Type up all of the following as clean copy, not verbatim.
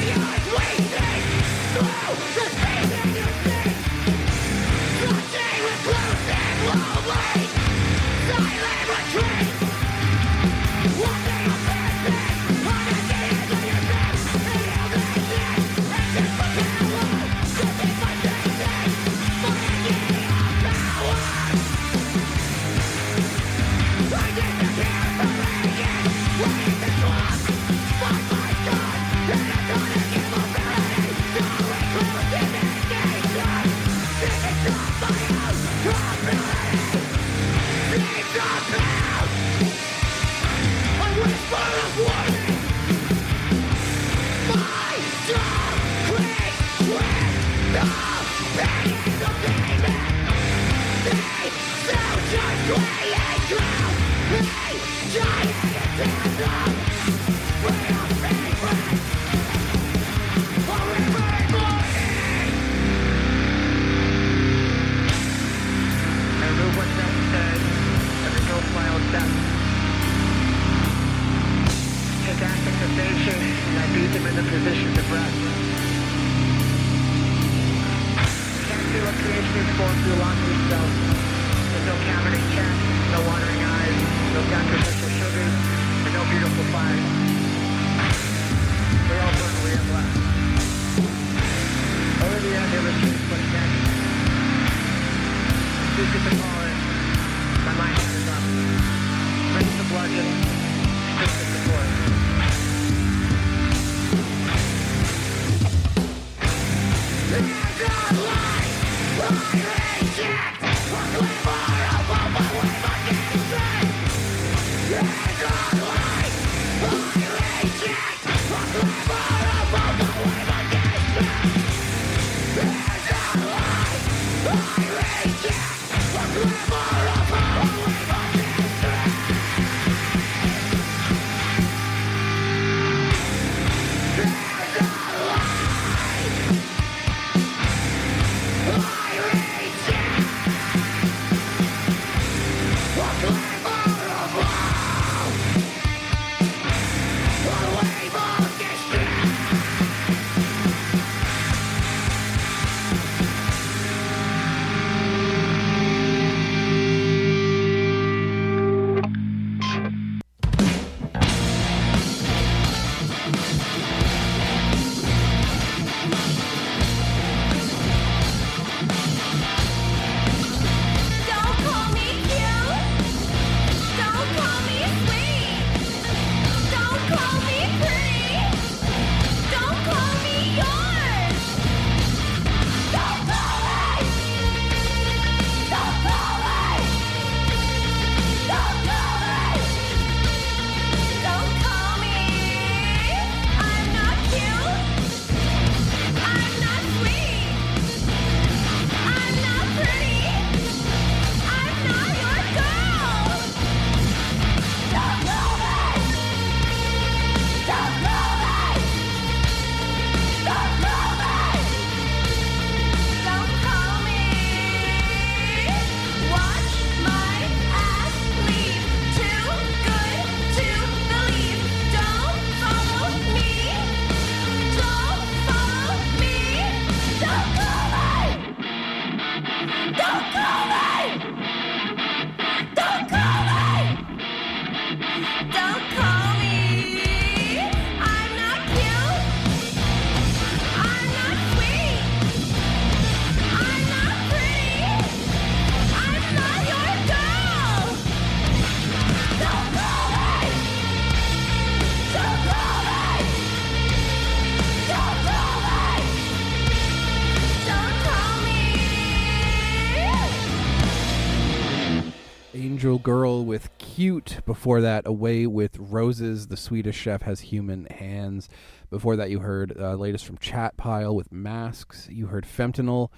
Angel Girl with Cute. Before that, Away with Roses. The Swedish Chef Has Human Hands. Before that, you heard latest from Chat Pile with Masks. You heard Fentanyl,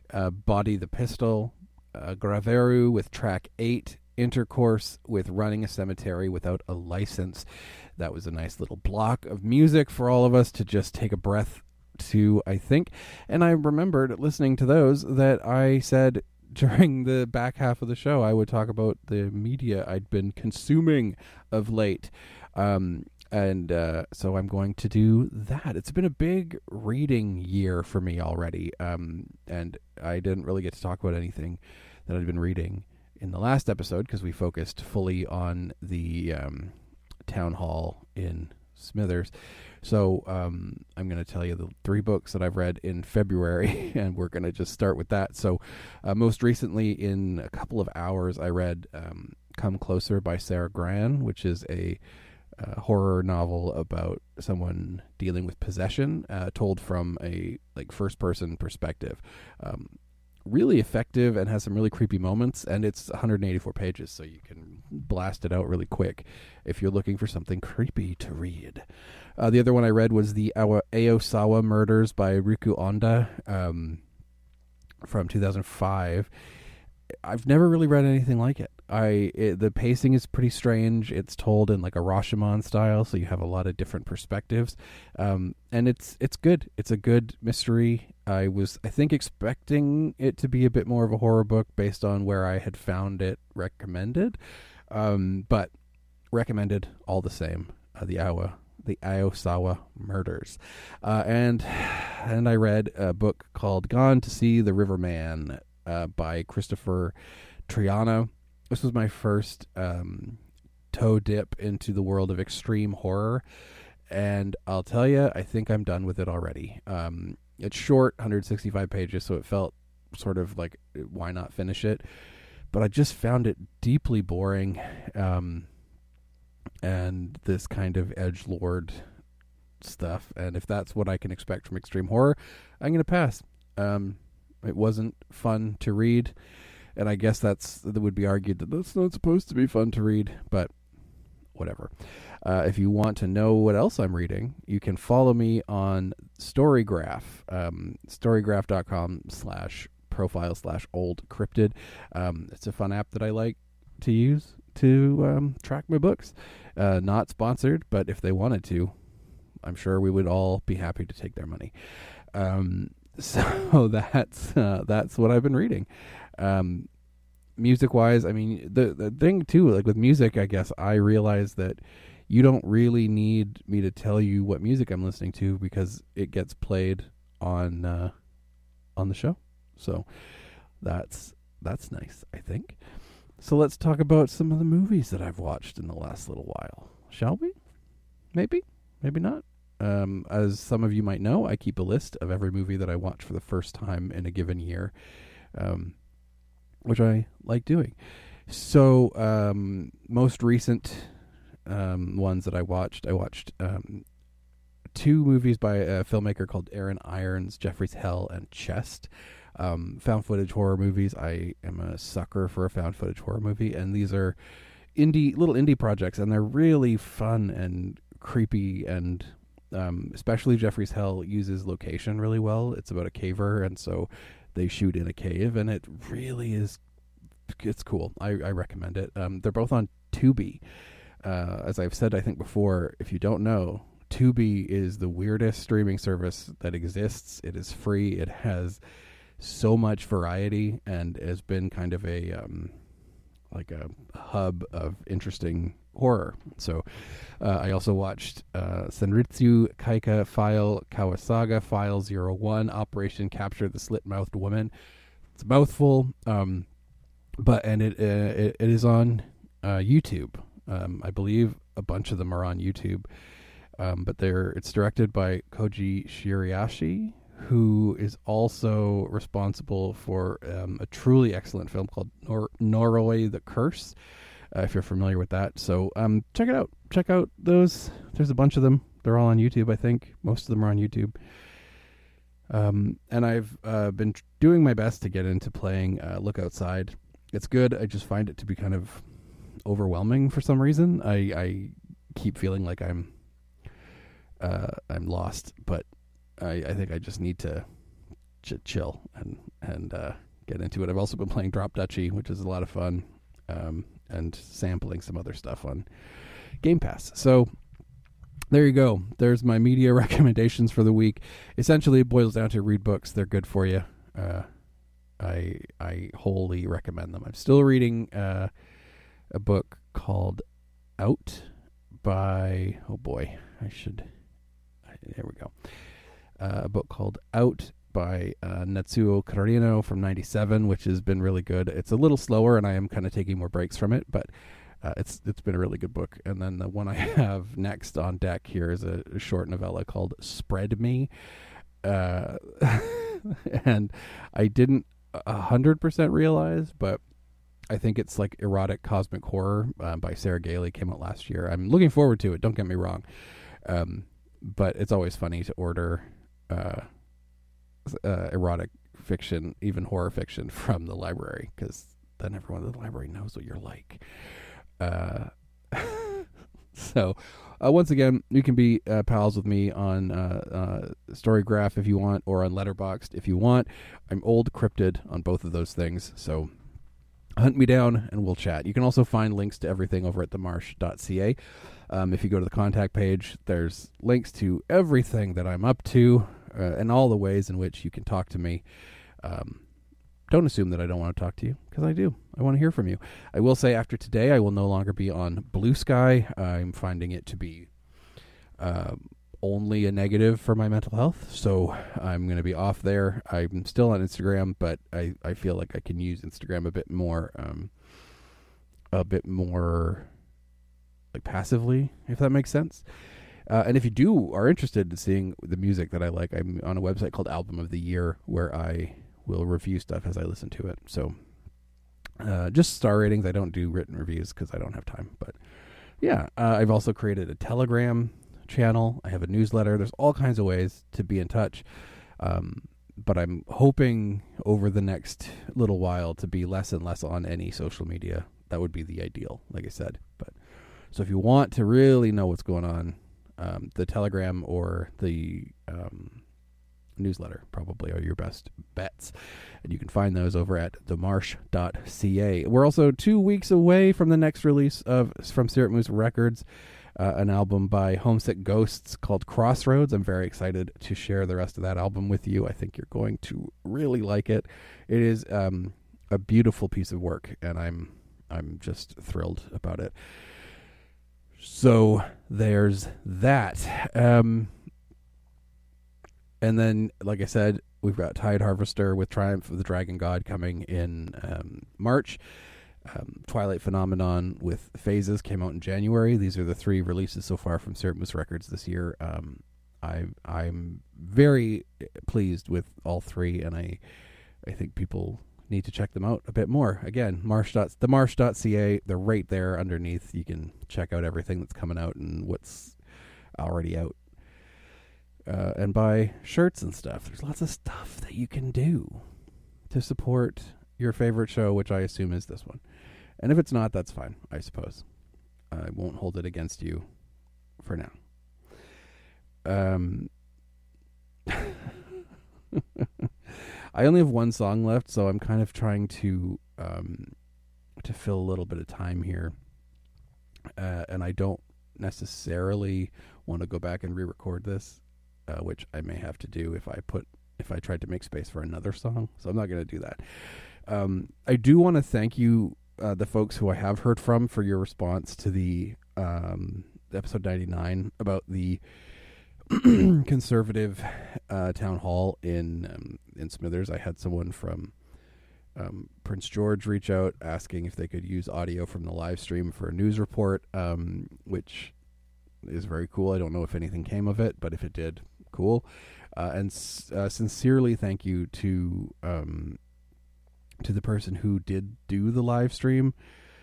Body the Pistol, Graveru with track 8, Intercourse with Running a Cemetery Without a License. That was a nice little block of music for all of us to just take a breath to, I think. And I remembered listening to those that I said during the back half of the show I would talk about the media I'd been consuming of late. And so I'm going to do that. It's been a big reading year for me already, and I didn't really get to talk about anything that I'd been reading in the last episode because we focused fully on the town hall in Smithers. So I'm going to tell you the 3 books that I've read in February, and we're going to just start with that. So most recently, in a couple of hours, I read Come Closer by Sarah Gran, which is a horror novel about someone dealing with possession, told from a first person perspective. Really effective and has some really creepy moments, and it's 184 pages, so you can blast it out really quick if you're looking for something creepy to read. The other one I read was the Aosawa Murders by Riku Onda from 2005. I've never really read anything like it. The pacing is pretty strange. It's told in like a Rashomon style, so you have a lot of different perspectives, and it's good. It's a good mystery. I think expecting it to be a bit more of a horror book based on where I had found it recommended, but recommended all the same. The Aosawa Murders, and I read a book called Gone to See the River Man by Christopher Triano. This was my first toe dip into the world of extreme horror, and I'll tell you, I think I'm done with it already. It's short, 165 pages, so it felt sort of like, why not finish it? But I just found it deeply boring, and this kind of edgelord stuff. And if that's what I can expect from extreme horror, I'm going to pass. It wasn't fun to read, and I guess that would be argued that that's not supposed to be fun to read, but whatever. If you want to know what else I'm reading, you can follow me on Storygraph, storygraph.com/profile/oldcryptid. It's a fun app that I like to use to track my books. Not sponsored, but if they wanted to, I'm sure we would all be happy to take their money. So that's what I've been reading. Music wise, I mean, the thing too, like with music, I guess I realized that you don't really need me to tell you what music I'm listening to because it gets played on the show. So that's nice, I think. So let's talk about some of the movies that I've watched in the last little while, shall we? Maybe not. As some of you might know, I keep a list of every movie that I watch for the first time in a given year, which I like doing. So most recent ones that I watched 2 movies by a filmmaker called Aaron Irons, Jeffrey's Hell and Chest. Found footage horror movies. I am a sucker for a found footage horror movie, and these are little indie projects, and they're really fun and creepy, and especially Jeffrey's Hell uses location really well. It's about a caver, and so they shoot in a cave, and it really is, it's cool. I recommend it. They're both on Tubi. As I've said, I think before, if you don't know, Tubi is the weirdest streaming service that exists. It is free. It has so much variety and has been kind of a hub of interesting horror. So I also watched Senritsu Kaika File Kawasaga File 01 Operation Capture the Slit-Mouthed Woman. It's a mouthful, but it is on YouTube. I believe a bunch of them are on YouTube, but it's directed by Koji Shiriashi, who is also responsible for a truly excellent film called Noroi the Curse, if you're familiar with that. So check it out. Check out those. There's a bunch of them. They're all on YouTube, I think. Most of them are on YouTube. And I've been doing my best to get into playing Look Outside. It's good. I just find it to be kind of overwhelming for some reason. I keep feeling like I'm lost, but I think I just need to chill and get into it. I've also been playing Drop Duchy, which is a lot of fun, and sampling some other stuff on Game Pass. So there you go. There's my media recommendations for the week. Essentially, it boils down to read books. They're good for you. I wholly recommend them. I'm still reading a book called Out by, oh boy, there we go. A book called Out by Natsuo Karino from 97, which has been really good. It's a little slower, and I am kind of taking more breaks from it, but it's been a really good book. And then the one I have next on deck here is a short novella called Spread Me. And I didn't 100% realize, but I think it's like erotic cosmic horror by Sarah Gailey. Came out last year. I'm looking forward to it. Don't get me wrong. But it's always funny to order erotic fiction, even horror fiction, from the library, because then everyone at the library knows what you're like. So once again, you can be pals with me on Storygraph if you want, or on Letterboxd if you want. I'm old cryptid on both of those things, so hunt me down and we'll chat. You can also find links to everything over at themarsh.ca. If you go to the contact page, there's links to everything that I'm up to and all the ways in which you can talk to me. Don't assume that I don't want to talk to you, because I do. I want to hear from you. I will say after today, I will no longer be on Blue Sky. I'm finding it to be only a negative for my mental health, so I'm going to be off there. I'm still on Instagram, but I feel like I can use Instagram a bit more like passively, if that makes sense. And if you are interested in seeing the music that I like, I'm on a website called Album of the Year, where I will review stuff as I listen to it. So just star ratings. I don't do written reviews because I don't have time. But yeah, I've also created a Telegram channel. I have a newsletter. There's all kinds of ways to be in touch. But I'm hoping over the next little while to be less and less on any social media. That would be the ideal, like I said. But so if you want to really know what's going on, the Telegram or the newsletter probably are your best bets, and you can find those over at themarsh.ca. We're also 2 weeks away from the next release from Spirit Moose Records, an album by Homesick Ghosts called Crossroads. I'm very excited to share the rest of that album with you. I think you're going to really like it. It is a beautiful piece of work, and I'm just thrilled about it. So there's that. And then, like I said, we've got Tide Harvester with Triumph of the Dragon God coming in March. Twilight Phenomenon with Phases came out in January. These are the 3 releases so far from Spirit Moose Records this year. I'm very pleased with all 3, and I think people need to check them out a bit more. Again, themarsh.ca. They're right there underneath. You can check out everything that's coming out and what's already out. And buy shirts and stuff. There's lots of stuff that you can do to support your favorite show, which I assume is this one. And if it's not, that's fine, I suppose. I won't hold it against you for now. I only have one song left, so I'm kind of trying to fill a little bit of time here. And I don't necessarily want to go back and re-record this. Which I may have to do if I tried to make space for another song. So I'm not going to do that. I do want to thank you, the folks who I have heard from, for your response to the episode 99 about the conservative town hall in Smithers. I had someone from Prince George reach out asking if they could use audio from the live stream for a news report, which is very cool. I don't know if anything came of it, but if it did, cool. And sincerely thank you to the person who did do the live stream.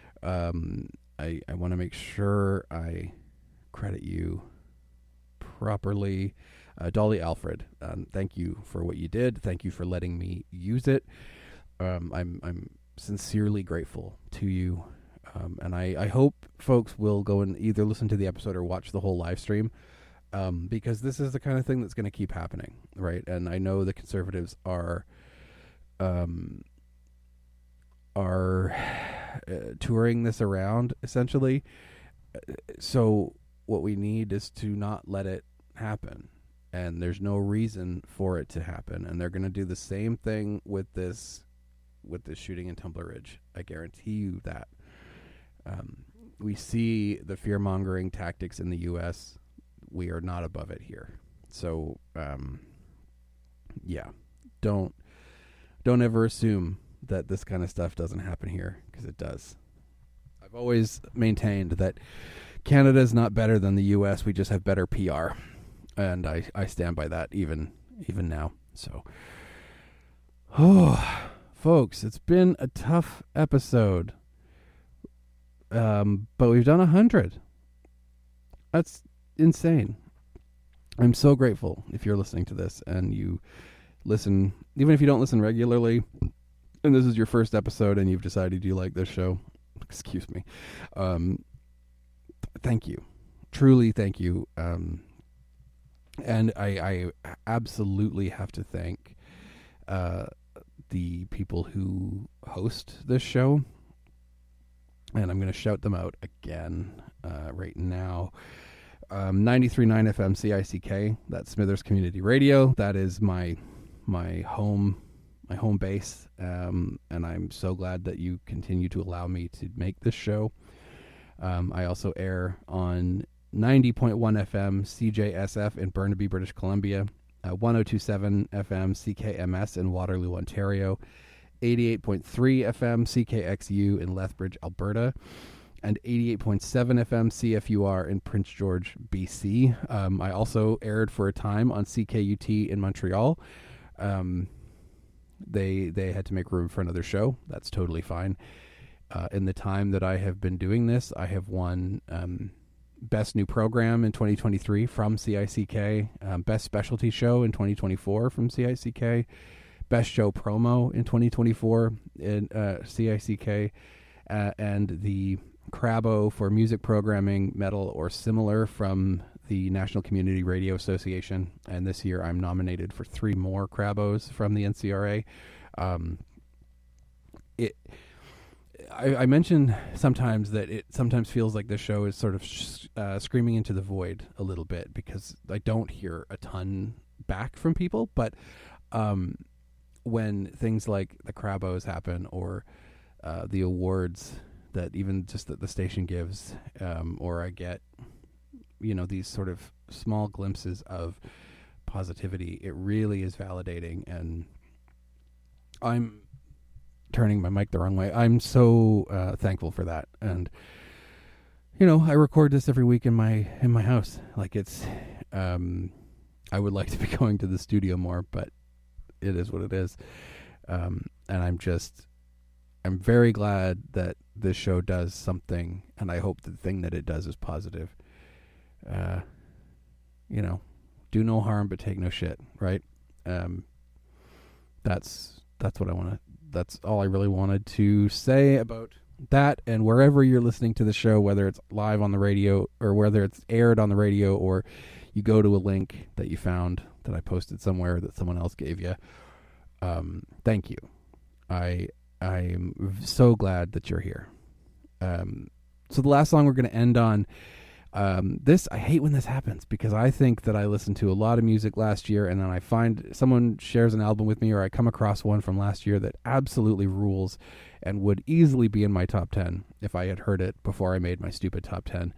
I want to make sure I credit you properly. Dolly Alfred, thank you for what you did. Thank you for letting me use it. I'm sincerely grateful to you. And I hope folks will go and either listen to the episode or watch the whole live stream, because this is the kind of thing that's going to keep happening, right? And I know the conservatives are touring this around, essentially. So what we need is to not let it happen, and there's no reason for it to happen. And they're going to do the same thing with this shooting in Tumbler Ridge. I guarantee you that. we see the fear-mongering tactics in the U.S., we are not above it here. So, yeah, don't ever assume that this kind of stuff doesn't happen here, because it does. I've always maintained that Canada is not better than the U.S. We just have better PR, and I stand by that even now. So, folks, it's been a tough episode, but we've done 100. That's insane. I'm so grateful if you're listening to this and you listen, even if you don't listen regularly, and this is your first episode and you've decided you like this show. Excuse me. Thank you. Truly thank you. And I absolutely have to thank the people who host this show. And I'm going to shout them out again right now. 93.9 FM CICK, that's Smithers Community Radio. That is my home base, and I'm so glad that you continue to allow me to make this show. I also air on 90.1 FM CJSF in Burnaby, British Columbia, 102.7 FM CKMS in Waterloo, Ontario, 88.3 FM CKXU in Lethbridge, Alberta, and 88.7 FM CFUR in Prince George, BC. I also aired for a time on CKUT in Montreal. They had to make room for another show. That's totally fine. In the time that I have been doing this, I have won Best New Program in 2023 from CICK, Best Specialty Show in 2024 from CICK, Best Show Promo in 2024 in CICK, and the Crabo for Music Programming, Metal, or Similar from the National Community Radio Association. And this year I'm nominated for 3 more Crabos from the NCRA. I mention sometimes that it sometimes feels like this show is sort of screaming into the void a little bit, because I don't hear a ton back from people. But when things like the Crabos happen, or the awards that even just that the station gives, or I get, these sort of small glimpses of positivity, it really is validating. And I'm turning my mic the wrong way. I'm so thankful for that. And I record this every week in my house. Like, it's I would like to be going to the studio more, but it is what it is. And I'm very glad that this show does something, and I hope the thing that it does is positive. Do no harm but take no shit, right? That's what I want to. That's all I really wanted to say about that. And wherever you're listening to the show, whether it's live on the radio or whether it's aired on the radio, or you go to a link that you found that I posted somewhere that someone else gave you, thank you. I'm so glad that you're here. So the last song we're going to end on, this, I hate when this happens, because I think that I listened to a lot of music last year, and then I find someone shares an album with me, or I come across one from last year that absolutely rules and would easily be in my top 10 if I had heard it before I made my stupid top 10.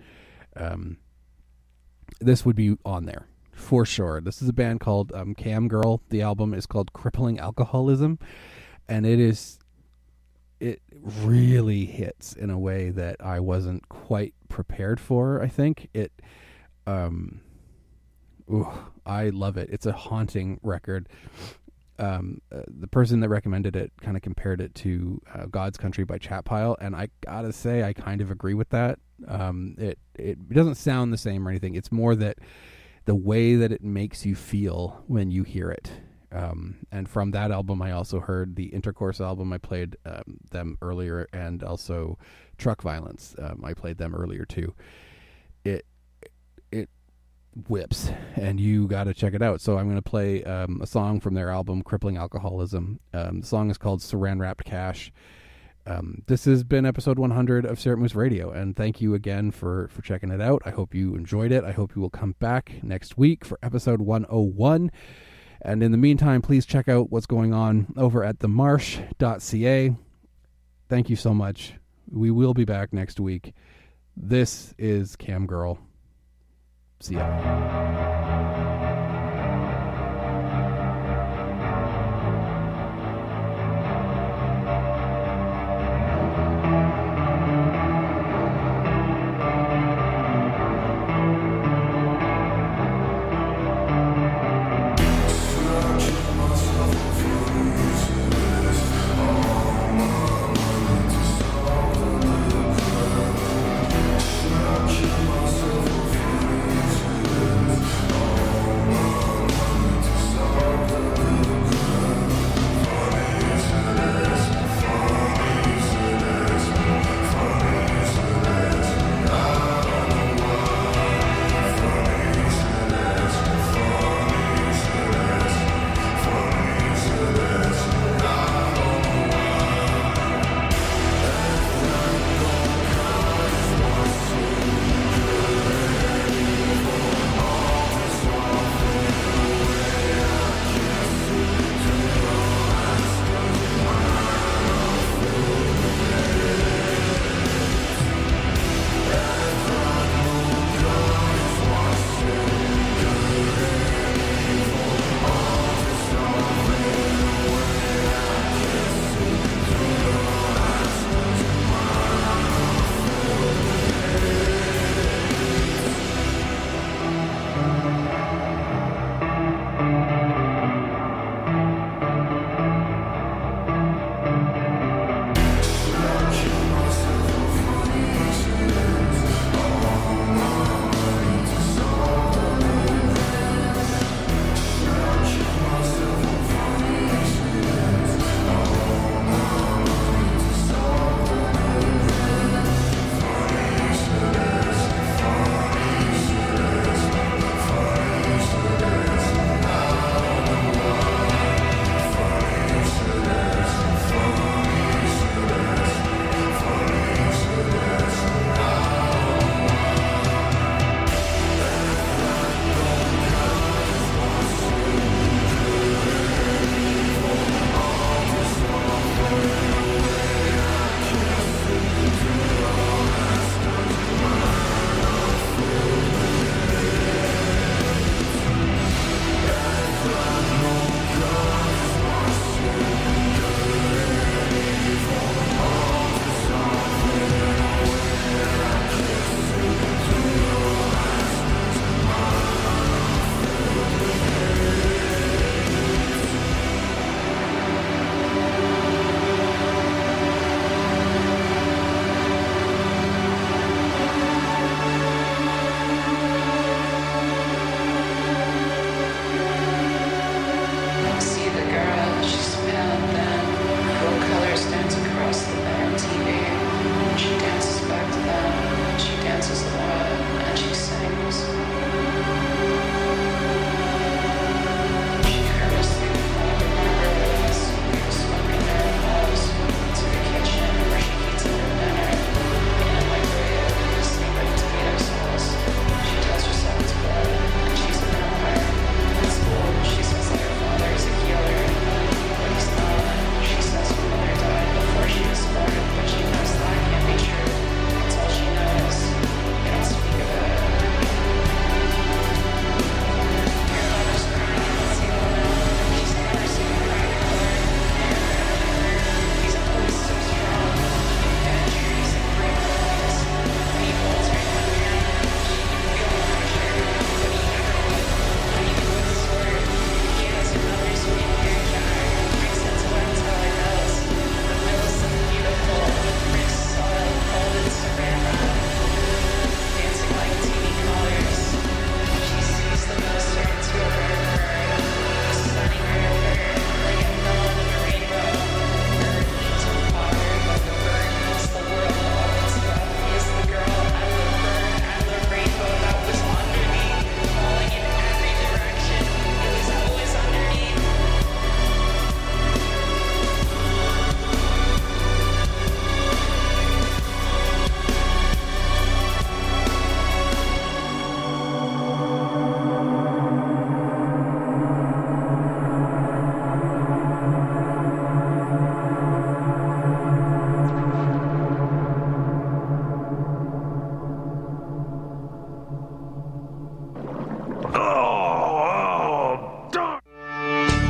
This would be on there for sure. This is a band called Cam Girl. The album is called Crippling Alcoholism, and it really hits in a way that I wasn't quite prepared for. I think it, I love it. It's a haunting record. The person that recommended it kind of compared it to God's Country by Chat Pile, and I gotta say I kind of agree with that. It doesn't sound the same or anything. It's more that the way that it makes you feel when you hear it. And from that album, I also heard the Intercourse album. I played them earlier, and also Truck Violence. I played them earlier too. It whips, and you got to check it out. So I'm going to play a song from their album, Crippling Alcoholism. The song is called Saran Wrapped Cash. This has been episode 100 of Syrup Moose Radio, and thank you again for checking it out. I hope you enjoyed it. I hope you will come back next week for episode 101. And in the meantime, please check out what's going on over at themarsh.ca. Thank you so much. We will be back next week. This is Cam Girl. See ya.